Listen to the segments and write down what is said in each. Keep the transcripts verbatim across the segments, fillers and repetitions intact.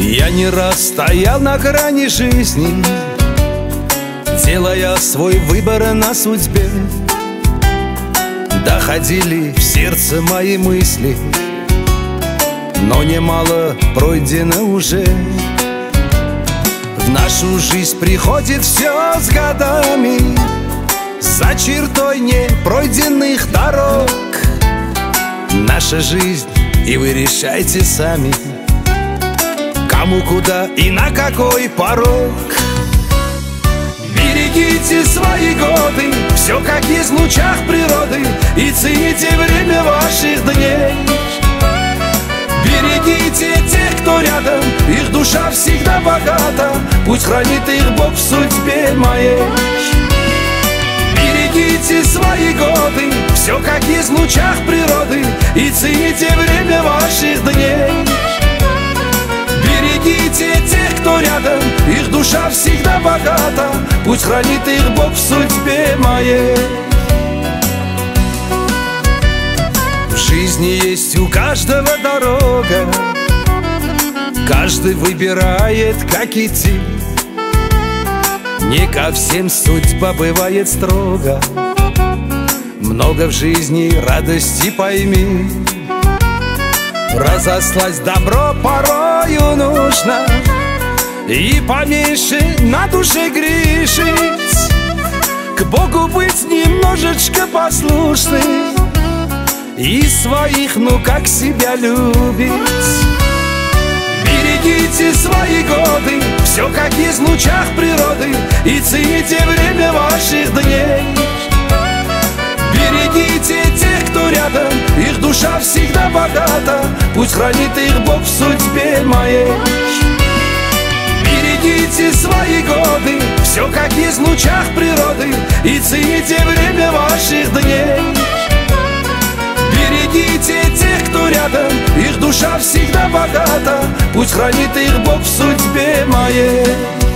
Я не раз стоял на грани жизни, делая свой выбор на судьбе. Доходили в сердце мои мысли, но немало пройдено уже. В нашу жизнь приходит все с годами, за чертой непройденных дорог. Наша жизнь, и вы решайте сами, кому, куда и на какой порог. Берегите свои годы, все как есть в лучах природы, и цените время ваших дней. Берегите тех, кто рядом, их душа всегда богата, пусть хранит их Бог в судьбе моей. Берегите свои годы, все как есть в лучах природы, и цените время ваших дней. Берегите тех, кто рядом, их душа всегда богата, пусть хранит их Бог в судьбе моей. В жизни есть у каждого дорога, каждый выбирает, как идти. Не ко всем судьба бывает строго, много в жизни радости пойми. Разослать добро порою нужно, и поменьше на душе грешить, к Богу быть немножечко послушным, и своих, ну как себя любить. Берегите свои годы, все как есть в лучах природы, и цените время ваших дней. Берегите тех, кто рядом, их душа всегда богата, пусть хранит их Бог в судьбе моей. Берегите свои годы, все как есть в лучах природы, и цените время ваших дней. Берегите тех, кто рядом, их душа всегда богата, пусть хранит их Бог в судьбе моей.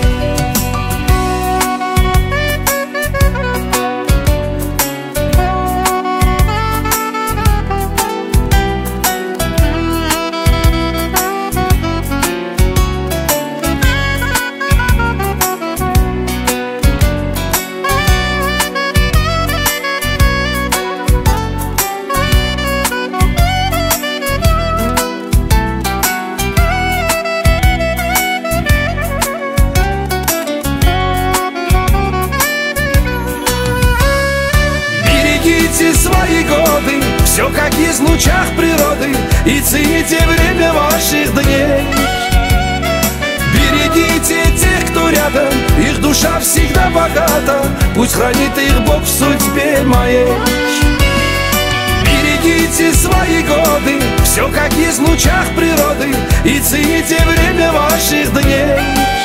Берегите свои годы, все как есть в лучах природы, и цените время ваших дней. Берегите тех, кто рядом, их душа всегда богата, пусть хранит их Бог в судьбе моей. Берегите свои годы, все как есть в лучах природы, и цените время ваших дней.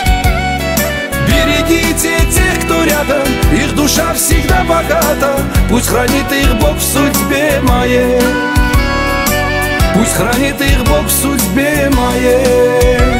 Берегите тех, кто рядом, их душа всегда богата, пусть хранит их Бог в судьбе моей. Пусть хранит их Бог в судьбе моей.